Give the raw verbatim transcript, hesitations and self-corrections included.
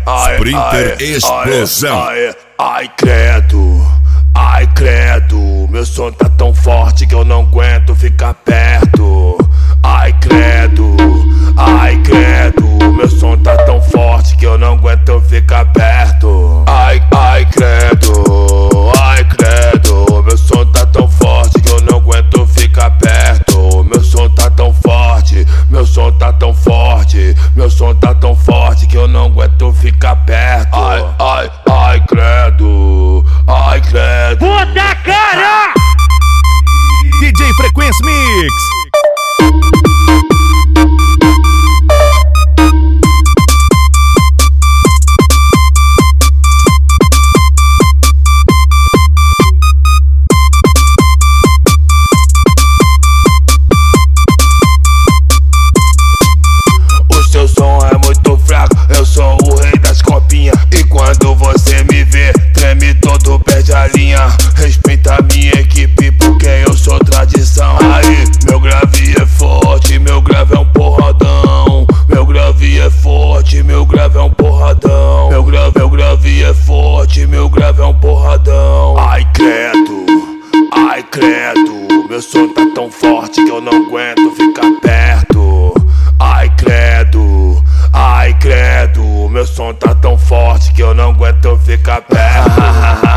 Sprinter Explosão. Ai, ai, ai, credo, ai, credo. Meu som tá tão forte que eu não aguento ficar perto. Ai, credo, ai, credo. Meu som tá tão forte que eu não aguento ficar perto. Ai, ai, credo, ai, credo. Meu som tá tão forte que eu não aguento ficar perto. Meu som tá tão forte, meu som tá tão forte. Meu som tá tão forte que eu não aguento ficar perto. Ai, ai, ai, credo, ai, credo. Puta cara! D J Frequência Mix. Seu som é muito fraco, eu sou o rei das copinhas. E quando você me vê, treme todo, perde a linha. Respeita a minha equipe porque eu sou tradição. Aí, meu grave é forte, meu grave é um porradão. Meu grave é forte, meu grave é um porradão. Meu grave, meu grave é forte, meu grave é um porradão. Ai, credo, ai, credo. Meu som tá tão forte que eu não aguento ficar perto. Ai, credo, ai, credo. Meu som tá tão forte que eu não aguento ficar perto.